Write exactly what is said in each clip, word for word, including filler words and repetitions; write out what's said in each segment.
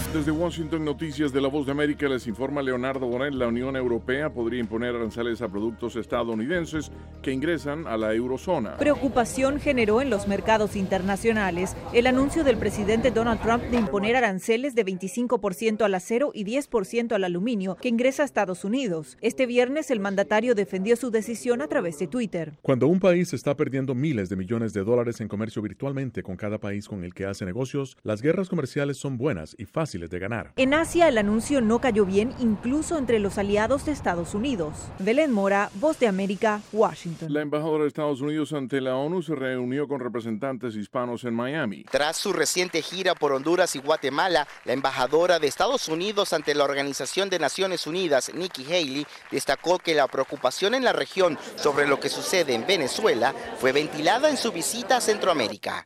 Desde Washington, Noticias de La Voz de América, les informa Leonardo Bonet. La Unión Europea podría imponer aranceles a productos estadounidenses que ingresan a la eurozona. Preocupación generó en los mercados internacionales el anuncio del presidente Donald Trump de imponer aranceles de veinticinco por ciento al acero y diez por ciento al aluminio que ingresa a Estados Unidos. Este viernes, el mandatario defendió su decisión a través de Twitter. Cuando un país está perdiendo miles de millones de dólares en comercio virtualmente con cada país con el que hace negocios, las guerras comerciales son buenas y fáciles de ganar. En Asia, el anuncio no cayó bien incluso entre los aliados de Estados Unidos. Belén Mora, Voz de América, Washington. La embajadora de Estados Unidos ante la ONU se reunió con representantes hispanos en Miami. Tras su reciente gira por Honduras y Guatemala, la embajadora de Estados Unidos ante la Organización de Naciones Unidas, Nikki Haley, destacó que la preocupación en la región sobre lo que sucede en Venezuela fue ventilada en su visita a Centroamérica.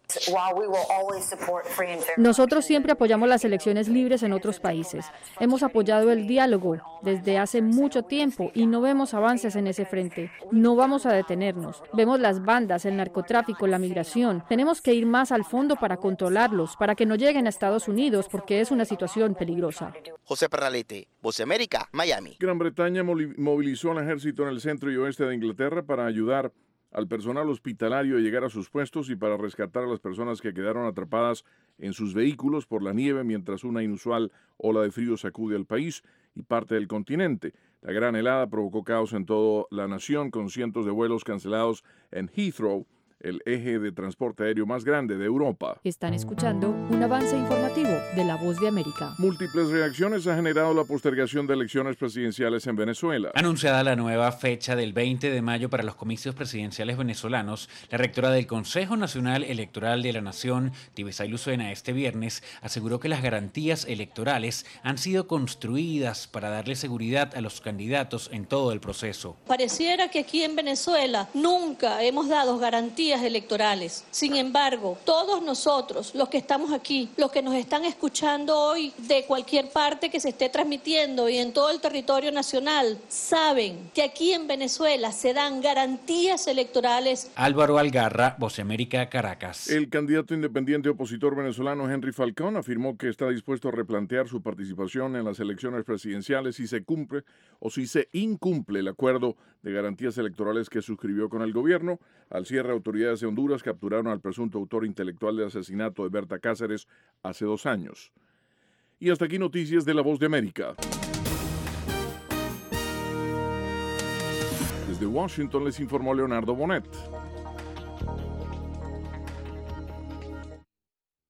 Nosotros siempre apoyamos las elecciones libres en otros países. Hemos apoyado el diálogo desde hace mucho tiempo y no vemos avances en ese frente. No vamos a detenernos. Vemos las bandas, el narcotráfico, la migración. Tenemos que ir más al fondo para controlarlos, para que no lleguen a Estados Unidos, porque es una situación peligrosa. José Parralete, Voz de América, Miami. Gran Bretaña movilizó al ejército en el centro y oeste de Inglaterra para ayudar al personal hospitalario a llegar a sus puestos y para rescatar a las personas que quedaron atrapadas en sus vehículos por la nieve mientras una inusual ola de frío sacude al país y parte del continente. La gran helada provocó caos en toda la nación, con cientos de vuelos cancelados en Heathrow, el eje de transporte aéreo más grande de Europa. Están escuchando un avance informativo de La Voz de América. Múltiples reacciones ha generado la postergación de elecciones presidenciales en Venezuela. Anunciada la nueva fecha del veinte de mayo para los comicios presidenciales venezolanos, la rectora del Consejo Nacional Electoral de la Nación, Tibisay Lucena, este viernes aseguró que las garantías electorales han sido construidas para darle seguridad a los candidatos en todo el proceso. Pareciera que aquí en Venezuela nunca hemos dado garantías electorales. Sin embargo, todos nosotros, los que estamos aquí, los que nos están escuchando hoy de cualquier parte que se esté transmitiendo y en todo el territorio nacional, saben que aquí en Venezuela se dan garantías electorales. Álvaro Algarra, Voz de América, Caracas. El candidato independiente opositor venezolano Henry Falcón afirmó que está dispuesto a replantear su participación en las elecciones presidenciales si se cumple o si se incumple el acuerdo de garantías electorales que suscribió con el gobierno. Al cierre, autoridades de Honduras capturaron al presunto autor intelectual del asesinato de Berta Cáceres hace dos años. Y hasta aquí noticias de La Voz de América. Desde Washington les informó Leonardo Bonet.